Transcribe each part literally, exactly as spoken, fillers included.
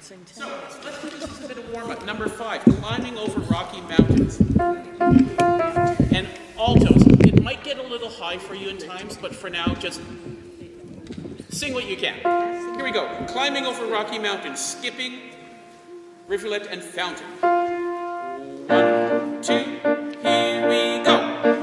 So let's do this as a bit of warm-up. Number five, climbing over rocky mountains. And altos. It might get a little high for you in times, but for now, just sing what you can. Here we go. Climbing over rocky mountains, skipping, rivulet, and fountain. One, two, here we go.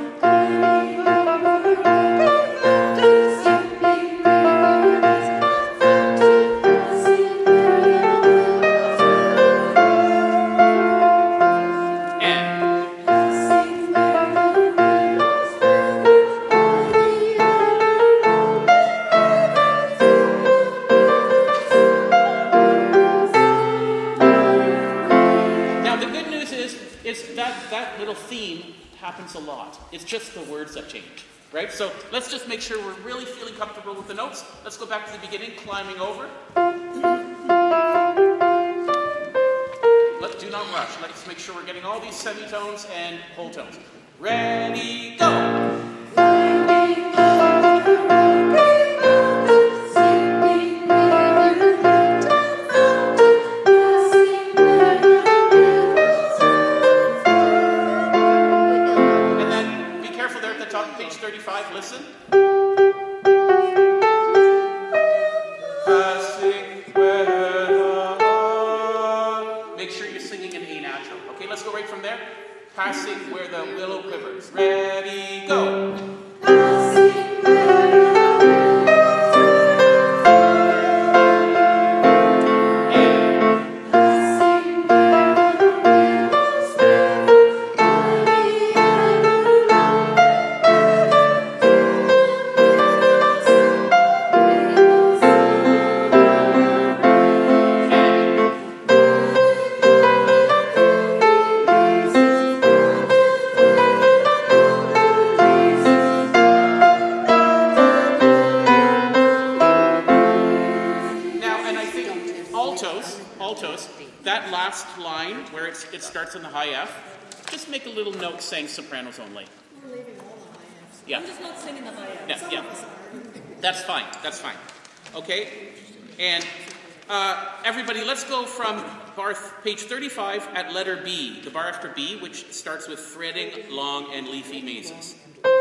Theme happens a lot. It's just the words that change, right? So let's just make sure we're really feeling comfortable with the notes. Let's go back to the beginning, climbing over. Let's do not rush. Let's make sure we're getting all these semitones and whole tones. Ready, go! thirty-five, listen. Passing where the... Make sure you're singing an A natural. Okay, let's go right from there. Passing where the willow quivers. Ready, go. That last line where it's, it starts in the high F, just make a little note saying sopranos only. We're leaving all the high Fs. Yeah. I'm just not singing the high Fs. Yeah, yeah. That's fine. That's fine. Okay? And uh, everybody, let's go from bar page thirty-five at letter B, the bar after B, which starts with threading long and leafy mazes.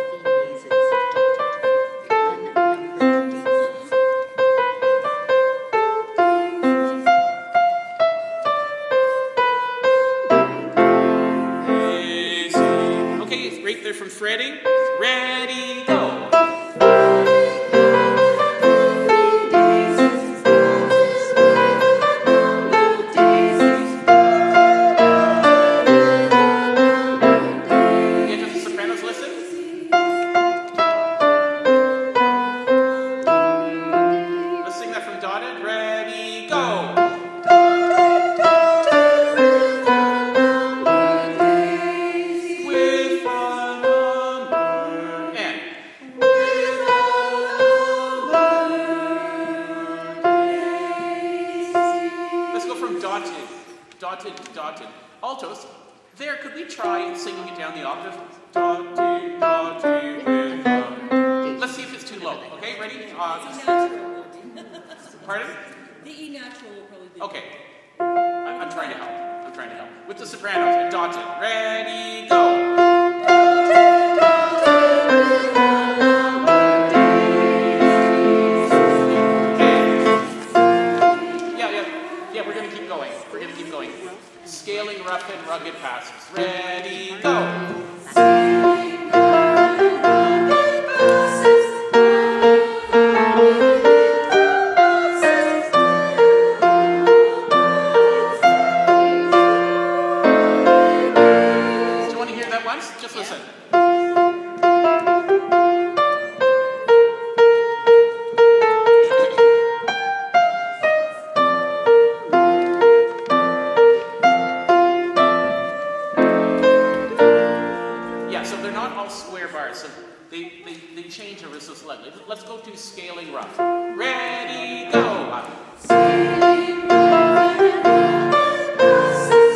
From threading, ready, go. Get to the sopranos, listen. Let's sing that from dotted, ready, go. Dotted, dotted. Altos, there, could we try singing it down the octave? Dotted, dotted, with a... Let's see if it's too low. Okay, ready? Uh, pardon? The E natural will probably be... Okay. I'm, I'm trying to help. I'm trying to help. With the sopranos, dotted. Ready, go! Scaling rough and rugged passes. Ready, go! Do you want to hear that once? Just listen. So they, they, they change ever so slightly. Let's go to scaling rough. Ready, go! Scaling rough and rugged passes,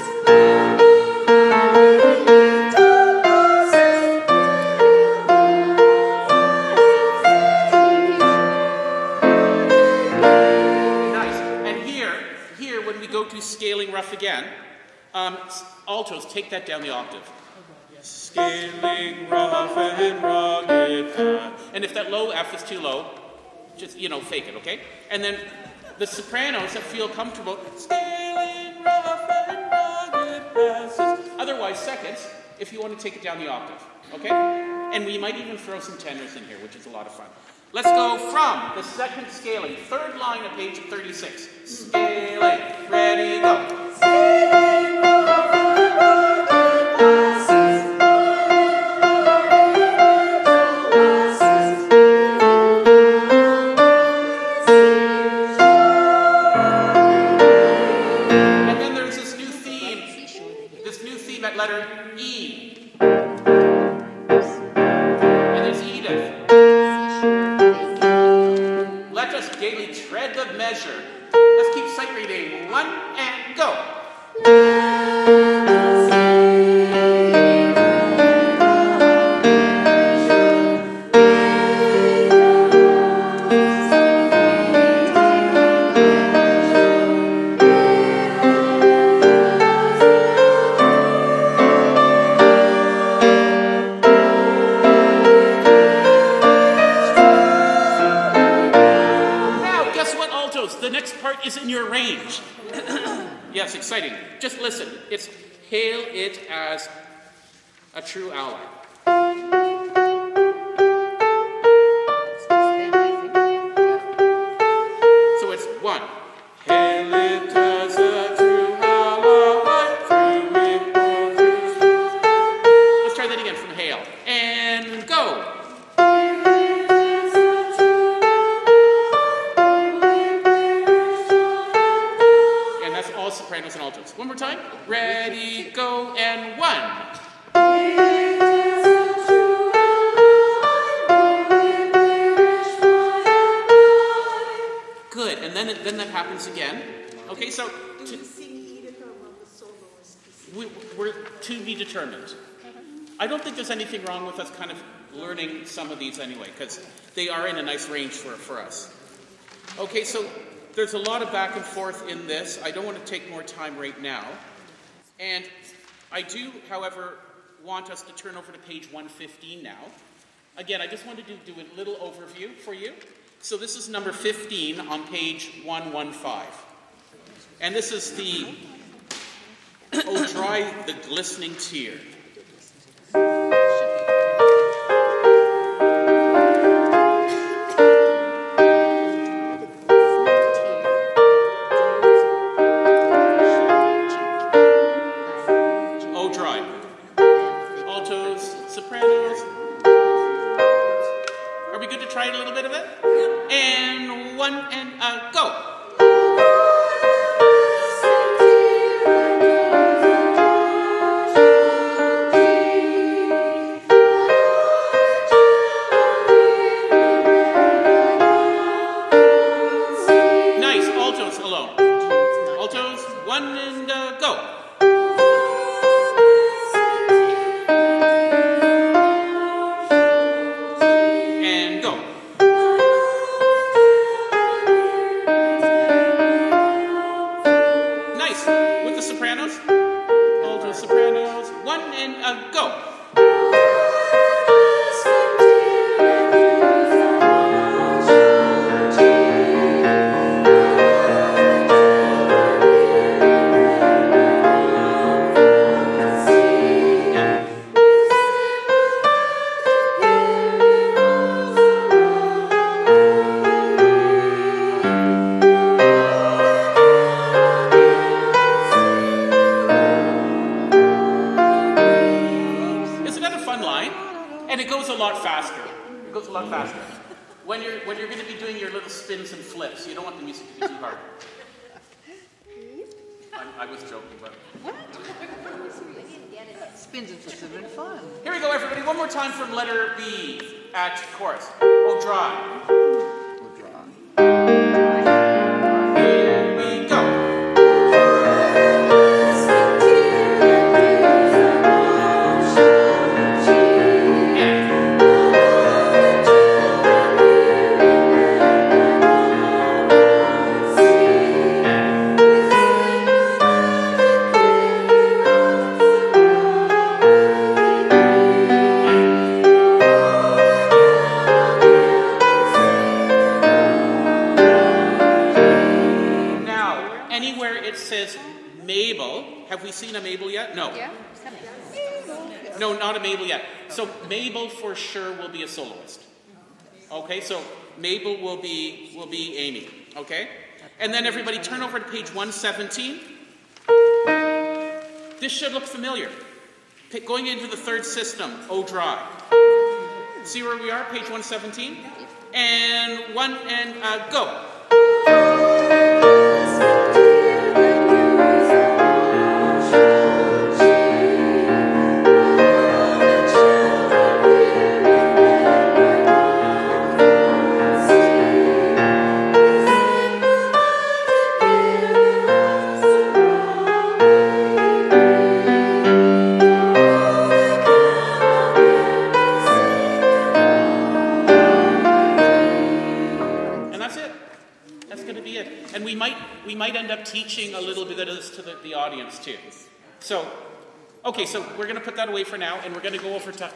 nice. And here, here when we we go to scaling rough again. Um, altos, take that down the octave. Scaling rough and rugged path. And if that low F is too low, just, you know, fake it, okay? And then the sopranos that feel comfortable, scaling rough and rugged passes. Otherwise, seconds, if you want to take it down the octave, okay? And we might even throw some tenors in here, which is a lot of fun. Let's go from the second scaling, third line of page thirty-six. Scaling, ready, go. Scaling rough and rugged passes. And then there's this new theme, this new theme at letter E. And there's Edith. Let us gaily tread the measure. Let's keep sight reading. One and go. The next part is in your range. Yes, exciting. Just listen. It's hail it as a true ally. So it's one. Hail it as a true ally. Through it, through. Let's try that again from hail. And go. Sopranos and altos. One more time. Ready, go, and one. Good, and then then that happens again. Okay, so to, we, we're to be determined. I don't think there's anything wrong with us kind of learning some of these anyway, because they are in a nice range for for us. Okay, so there's a lot of back and forth in this. I don't want to take more time right now. And I do, however, want us to turn over to page one fifteen now. Again, I just wanted to do, do a little overview for you. So this is number fifteen on page one fifteen. And this is the Oh Dry the Glistening Tear. Try a little bit of it. Yep. And one and uh, go. Nice. Altos alone. Altos, one and uh, go. And it goes a lot faster. It goes a lot faster. When you're when you're going to be doing your little spins and flips, you don't want the music to be too hard. I, I was joking, but what? Spins and flips have been fun. Here we go, everybody. One more time from letter B at chorus. Oh, dry. Oh, dry. Here we go. anywhere it says Mabel, have we seen a Mabel yet? No. Yeah. No, not a Mabel yet. So Mabel for sure will be a soloist. Okay, so Mabel will be will be Amy. Okay? And then everybody turn over to page one seventeen. This should look familiar. P- going into the third system, O dry. See where we are? Page one seventeen? And one and uh, go. We might end up teaching a little bit of this to the, the audience too. So, okay, so we're going to put that away for now, and we're going to go over to